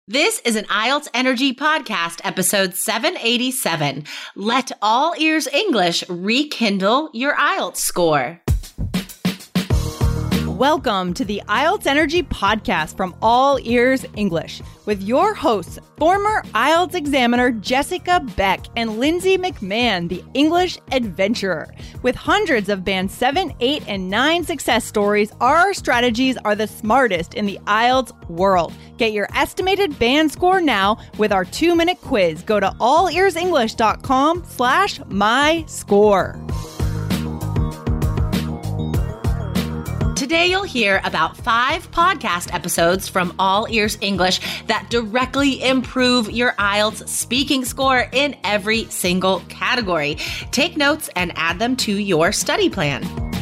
This is an IELTS Energy Podcast, episode 787. Let All Ears English rekindle your IELTS score. Welcome to the IELTS Energy Podcast from All Ears English with your hosts, former IELTS examiner Jessica Beck and Lindsay McMahon, the English adventurer. With hundreds of Band 7, 8, and 9 success stories, our strategies are the smartest in the IELTS world. Get your estimated band score now with our 2-minute quiz. Go to allearsenglish.com/myscore. Today you'll hear about 5 podcast episodes from All Ears English that directly improve your IELTS speaking score in every single category. Take notes and add them to your study plan.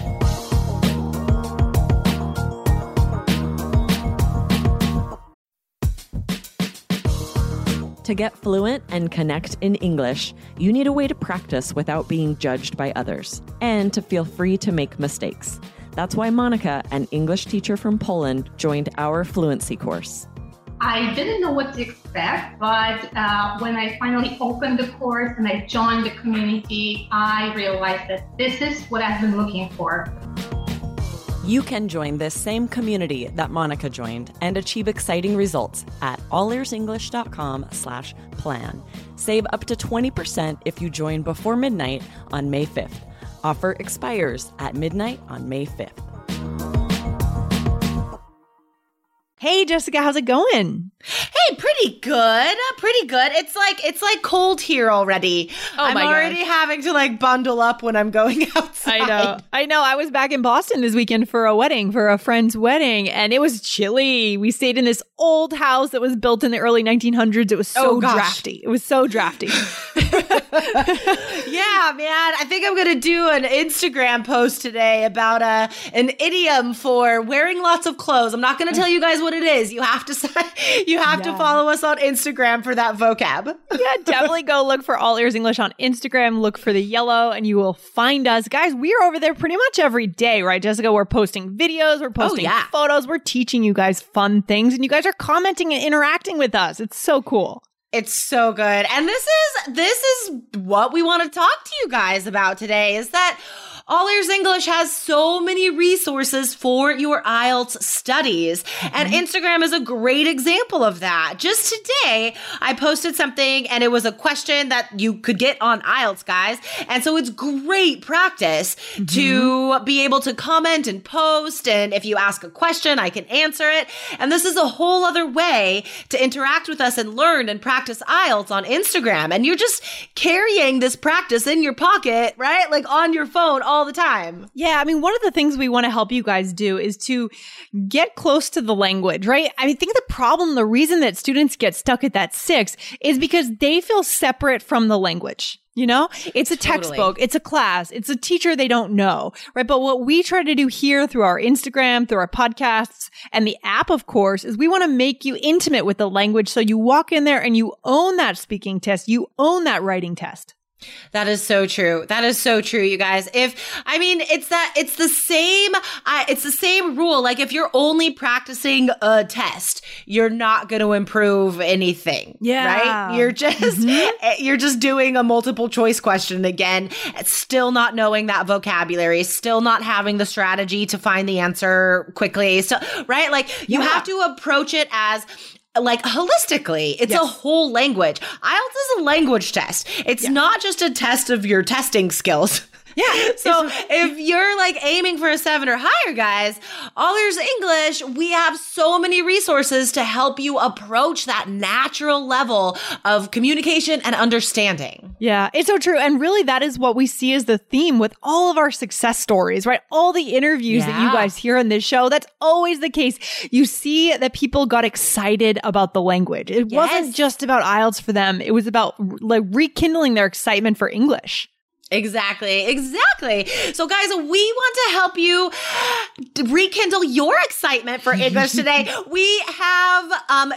To get fluent and connect in English, you need a way to practice without being judged by others, and to feel free to make mistakes. That's why Monica, an English teacher from Poland, joined our fluency course. I didn't know what to expect, but when I finally opened the course and I joined the community, I realized that this is what I've been looking for. You can join this same community that Monica joined and achieve exciting results at allearsenglish.com/plan. Save up to 20% if you join before midnight on May 5th. Offer expires at midnight on May 5th. Hey, Jessica, how's it going? Hey, pretty good. Pretty good. It's like cold here already. I'm already having to bundle up when I'm going outside. I know. I was back in Boston this weekend for a friend's wedding, and it was chilly. We stayed in this old house that was built in the early 1900s. It was so drafty. It was so drafty. Yeah, man. I think I'm going to do an Instagram post today about an idiom for wearing lots of clothes. I'm not going to tell you guys what it is. You have to follow us on Instagram for that vocab. Yeah, definitely go look for All Ears English on Instagram. Look for the yellow and you will find us. Guys, we are over there pretty much every day, right, Jessica? We're posting videos, we're posting photos, we're teaching you guys fun things, and you guys are commenting and interacting with us. It's so cool. It's so good. And this is what we want to talk to you guys about today, is that All Ears English has so many resources for your IELTS studies, and Instagram is a great example of that. Just today, I posted something, and it was a question that you could get on IELTS, guys, and so it's great practice to be able to comment and post, and if you ask a question, I can answer it, and this is a whole other way to interact with us and learn and practice IELTS on Instagram, and you're just carrying this practice in your pocket, right? Like on your phone all the time. Yeah, I mean, one of the things we want to help you guys do is to get close to the language, right? I think the reason that students get stuck at that 6 is because they feel separate from the language. You know, it's a textbook, it's a class, it's a teacher they don't know, right? But what we try to do here through our Instagram, through our podcasts, and the app, of course, is we want to make you intimate with the language. So you walk in there and you own that speaking test, you own that writing test. That is so true. That is so true, you guys. It's the same rule. Like if you're only practicing a test, you're not going to improve anything. Yeah. Right? You're just doing a multiple choice question again, still not knowing that vocabulary, still not having the strategy to find the answer quickly. So, right? Like you have to approach it as holistically. It's a whole language. IELTS is a language test. It's not just a test of your testing skills. Yeah. So if you're aiming for a 7 or higher, guys, All Ears English, we have so many resources to help you approach that natural level of communication and understanding. Yeah, it's so true. And really that is what we see as the theme with all of our success stories, right? All the interviews that you guys hear on this show, that's always the case. You see that people got excited about the language. It wasn't just about IELTS for them. It was about rekindling their excitement for English. Exactly. So guys, we want to help you rekindle your excitement for English today. We have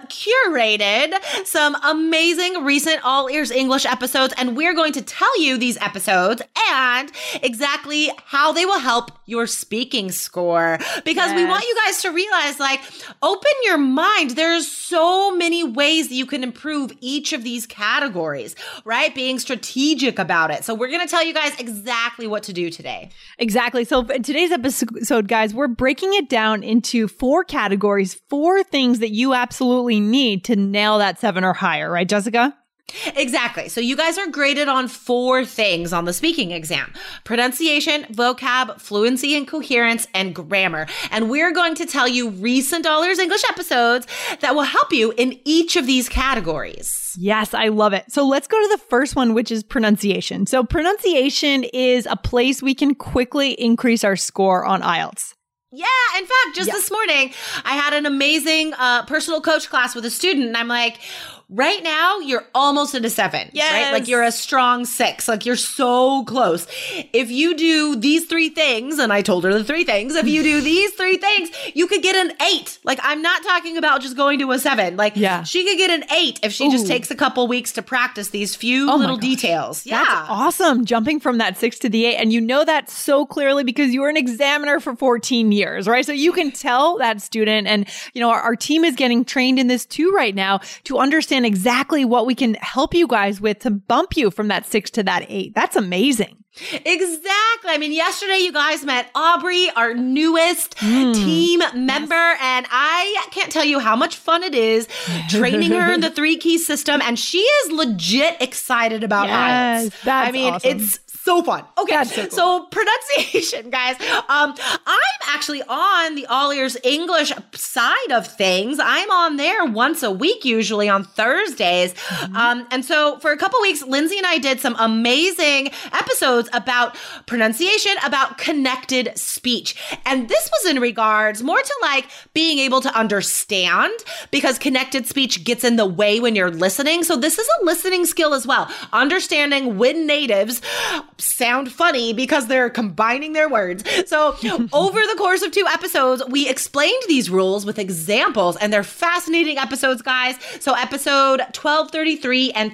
curated some amazing recent All Ears English episodes, and we're going to tell you these episodes and exactly how they will help your speaking score. Because we want you guys to realize, like, open your mind. There's so many ways that you can improve each of these categories, right? Being strategic about it. So we're going to tell you guys exactly what to do today. Exactly. So in today's episode, guys, we're breaking it down into 4 categories, 4 things that you absolutely need to nail that 7 or higher. Right, Jessica? Exactly. So you guys are graded on 4 things on the speaking exam: pronunciation, vocab, fluency and coherence, and grammar. And we're going to tell you recent All Ears English episodes that will help you in each of these categories. Yes, I love it. So let's go to the first one, which is pronunciation. So pronunciation is a place we can quickly increase our score on IELTS. Yeah. In fact, just this morning, I had an amazing personal coach class with a student, and I'm like, right now, you're almost at a 7, right? Like you're a strong 6. Like you're so close. If you do these 3 things, and I told her the 3 things, if you do these 3 things, you could get an 8. Like I'm not talking about just going to a 7. Like she could get an 8 if she just takes a couple weeks to practice these few little details. Yeah. That's awesome. Jumping from that 6 to the 8. And you know that so clearly because you were an examiner for 14 years, right? So you can tell that student, and you know, our team is getting trained in this too right now to understand exactly what we can help you guys with to bump you from that 6 to that 8. That's amazing. Exactly. I mean, yesterday you guys met Aubrey, our newest team member, and I can't tell you how much fun it is training her in the 3 key system, and she is legit excited about IELTS. That's awesome. It's so fun. Okay, so pronunciation, guys. I'm actually on the All Ears English side of things. I'm on there once a week, usually on Thursdays. And so for a couple weeks, Lindsay and I did some amazing episodes about pronunciation, about connected speech. And this was in regards more to like being able to understand, because connected speech gets in the way when you're listening. So this is a listening skill as well. Understanding when natives sound funny because they're combining their words. So over the course of 2 episodes, we explained these rules with examples, and they're fascinating episodes, guys. So episode 1233 and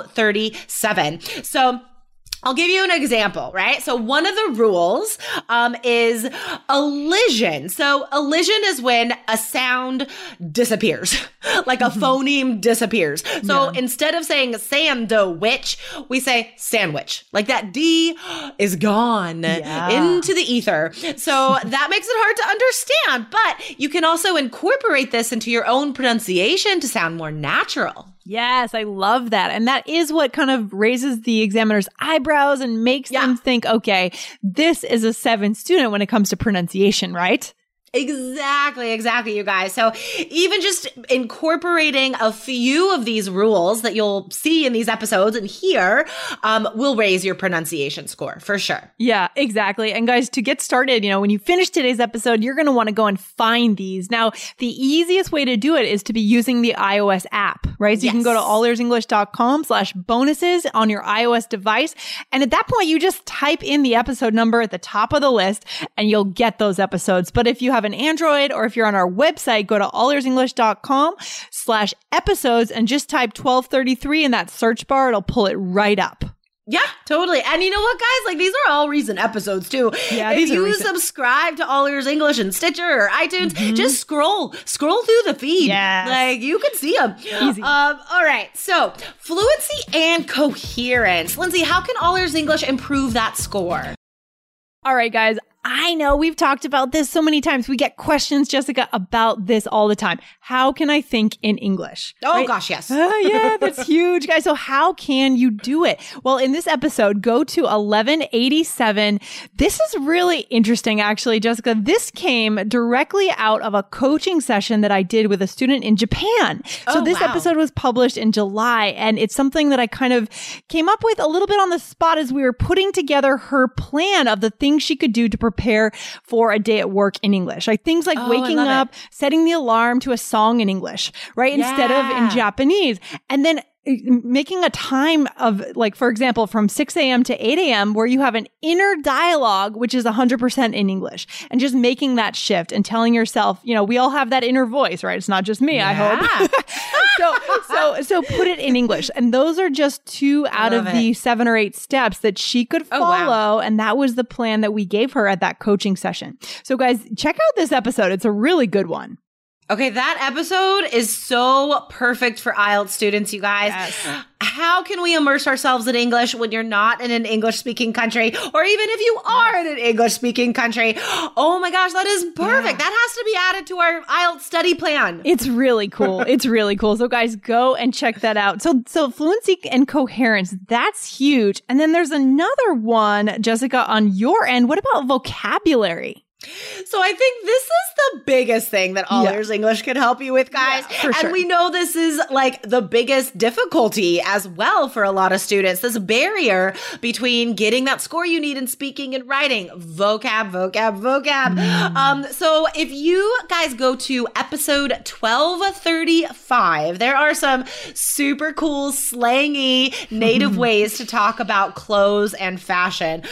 1237. So I'll give you an example, right? So one of the rules is elision. So elision is when a sound disappears, like a phoneme disappears. So instead of saying sandwich, we say sandwich. Like that D is gone into the ether. So that makes it hard to understand, but you can also incorporate this into your own pronunciation to sound more natural. Yes, I love that. And that is what kind of raises the examiner's eyebrows and makes them think, okay, this is a 7 student when it comes to pronunciation, right? Exactly, you guys. So even just incorporating a few of these rules that you'll see in these episodes and hear will raise your pronunciation score for sure. Yeah, exactly. And guys, to get started, you know, when you finish today's episode, you're going to want to go and find these. Now, the easiest way to do it is to be using the iOS app, right? So you can go to allearsenglish.com/bonuses on your iOS device. And at that point, you just type in the episode number at the top of the list and you'll get those episodes. But if you have an Android, or if you're on our website, go to allearsenglish.com/episodes and just type 1233 in that search bar. It'll pull it right up. Yeah, totally. And you know what, guys? Like, these are all recent episodes too. Yeah, if you subscribe to All Ears English and Stitcher or iTunes, just scroll through the feed. Yes. Like, you can see them. Easy. All right. So, fluency and coherence. Lindsay, how can All Ears English improve that score? All right, guys. I know we've talked about this so many times. We get questions, Jessica, about this all the time. How can I think in English? Oh, gosh, yes. Yeah, that's huge, guys. So how can you do it? Well, in this episode, go to 1187. This is really interesting, actually, Jessica. This came directly out of a coaching session that I did with a student in Japan. So this episode was published in July, and it's something that I kind of came up with a little bit on the spot as we were putting together her plan of the things she could do to prepare for a day at work in English. Like things like waking up, setting the alarm to a song in English, right? Instead of in Japanese. And then making a time of, like, for example, from 6 a.m. to 8 a.m. where you have an inner dialogue, which is 100% in English, and just making that shift and telling yourself, we all have that inner voice, right? It's not just me, I hope. So put it in English. And those are just 2 out of the 7 or 8 steps that she could follow. Oh, wow. And that was the plan that we gave her at that coaching session. So guys, check out this episode. It's a really good one. Okay, that episode is so perfect for IELTS students, you guys. Yes. How can we immerse ourselves in English when you're not in an English-speaking country? Or even if you are in an English-speaking country? Oh my gosh, that is perfect. Yeah. That has to be added to our IELTS study plan. It's really cool. It's really cool. So guys, go and check that out. So fluency and coherence, that's huge. And then there's another one, Jessica, on your end. What about vocabulary? So I think this is the biggest thing that All Ears English can help you with, guys. Yeah, for sure. And we know this is like the biggest difficulty as well for a lot of students. This barrier between getting that score you need in speaking and writing. Vocab. So if you guys go to episode 1235, there are some super cool, slangy, native ways to talk about clothes and fashion.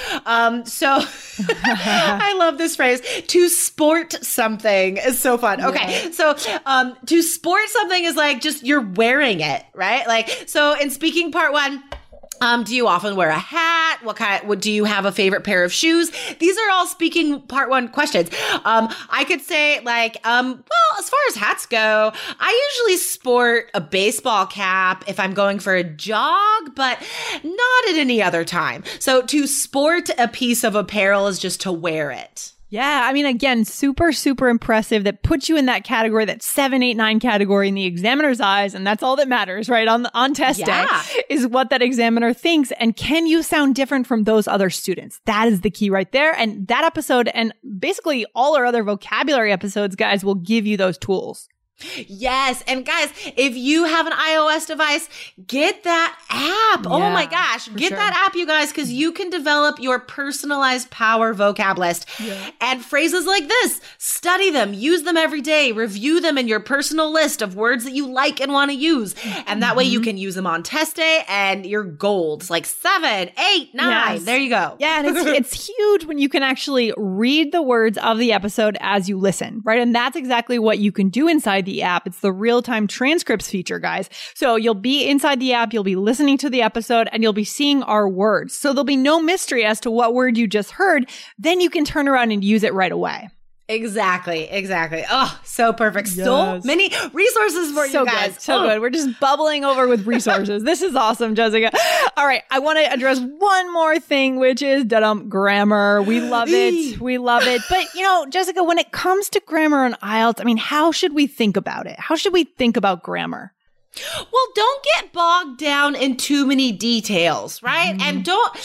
I love this phrase. To sport something is so fun. Okay. So, to sport something is like just you're wearing it, right? Like, so in speaking part 1, do you often wear a hat? Do you have a favorite pair of shoes? These are all speaking part 1 questions. I could say like, well, as far as hats go, I usually sport a baseball cap if I'm going for a jog, but not at any other time. So to sport a piece of apparel is just to wear it. Yeah, I mean, again, super, super impressive. That puts you in that category, that 7, 8, 9 category in the examiner's eyes. And that's all that matters, right? On test day is what that examiner thinks. And can you sound different from those other students? That is the key right there. And that episode and basically all our other vocabulary episodes, guys, will give you those tools. Yes. And guys, if you have an iOS device, get that app. Oh my gosh. Get that app, you guys, because you can develop your personalized power vocab list. And phrases like this, study them, use them every day, review them in your personal list of words that you like and want to use. And that way you can use them on test day and your gold, like 7, 8, 9. Yes. There you go. Yeah. And it's huge when you can actually read the words of the episode as you listen, right? And that's exactly what you can do inside the app. It's the real-time transcripts feature, guys. So you'll be inside the app, you'll be listening to the episode, and you'll be seeing our words. So there'll be no mystery as to what word you just heard. Then you can turn around and use it right away. Exactly. Oh, so perfect. Yes. So many resources for you guys. So good. We're just bubbling over with resources. This is awesome, Jessica. All right. I want to address one more thing, which is grammar. We love it. But, Jessica, when it comes to grammar on IELTS, I mean, how should we think about it? How should we think about grammar? Well, don't get bogged down in too many details, right? And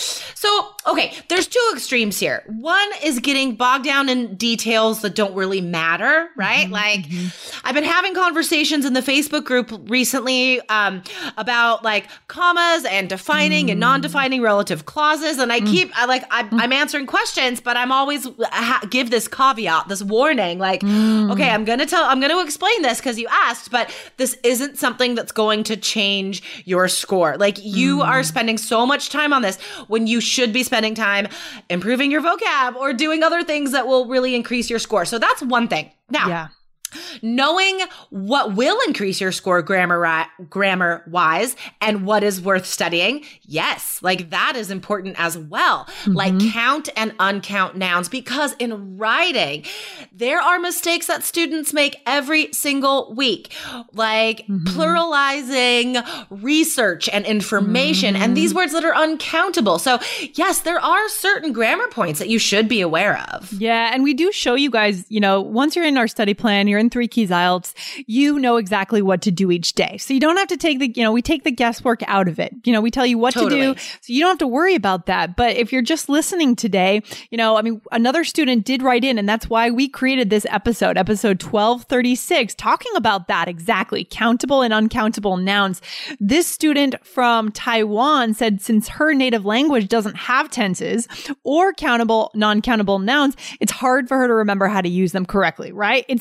there's 2 extremes here. One is getting bogged down in details that don't really matter, right? I've been having conversations in the Facebook group recently about like commas and defining and non-defining relative clauses. And I'm answering questions, but I'm always give this caveat, this warning, okay, I'm going to explain this because you asked, but this isn't something that's going to change your score. Like you are spending so much time on this when you should be spending time improving your vocab or doing other things that will really increase your score. So that's one thing. Now, knowing what will increase your score grammar-wise and what is worth studying, yes, that is important as well. Like count and uncount nouns, because in writing, there are mistakes that students make every single week, like pluralizing research and information and these words that are uncountable. So yes, there are certain grammar points that you should be aware of. Yeah, and we do show you guys, once you're in our study plan, you're in 3 Keys IELTS, you know exactly what to do each day. So you don't have to take we take the guesswork out of it. We tell you what to do. So you don't have to worry about that. But if you're just listening today, another student did write in, and that's why we created this episode 1236, talking about that exactly, countable and uncountable nouns. This student from Taiwan said since her native language doesn't have tenses or countable, non-countable nouns, it's hard for her to remember how to use them correctly, right? It's the ultimate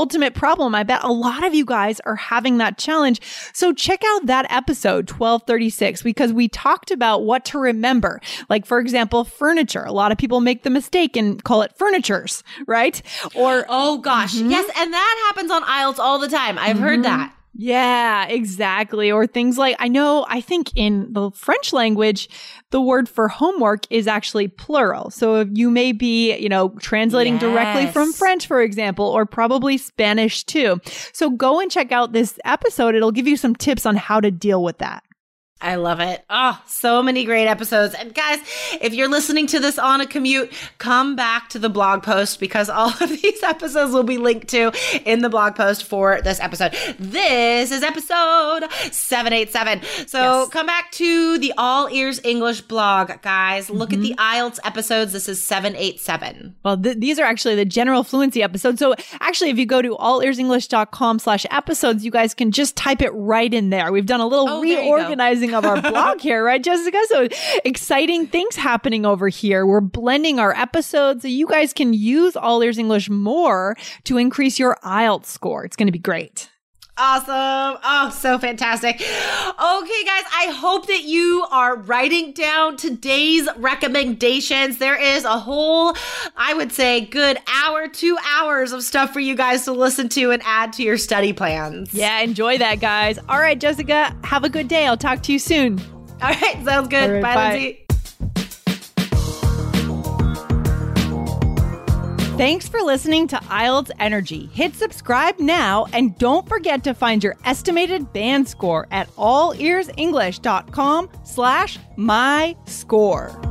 ultimate problem. I bet a lot of you guys are having that challenge. So check out that episode 1236 because we talked about what to remember. Like, for example, furniture. A lot of people make the mistake and call it furnitures, right? Or, oh gosh, yes. And that happens on IELTS all the time. I've heard that. Yeah, exactly. Or things like, I think in the French language, the word for homework is actually plural. So you may be, translating directly from French, for example, or probably Spanish too. So go and check out this episode. It'll give you some tips on how to deal with that. I love it. Oh, so many great episodes. And guys, if you're listening to this on a commute, come back to the blog post because all of these episodes will be linked to in the blog post for this episode. This is episode 787. So come back to the All Ears English blog, guys. Look at the IELTS episodes. This is 787. Well, these are actually the general fluency episodes. So actually, if you go to allearsenglish.com/episodes, you guys can just type it right in there. We've done a little reorganizing of our blog here, right, Jessica? So exciting things happening over here. We're blending our episodes so you guys can use All Ears English more to increase your IELTS score. It's going to be great. Awesome. Oh, so fantastic. Okay, guys, I hope that you are writing down today's recommendations. There is a whole, I would say, good hour, 2 hours of stuff for you guys to listen to and add to your study plans. Yeah, enjoy that, guys. All right, Jessica, have a good day. I'll talk to you soon. All right, sounds good. Right, bye, Lindsay. Thanks for listening to IELTS Energy. Hit subscribe now and don't forget to find your estimated band score at allearsenglish.com/myscore.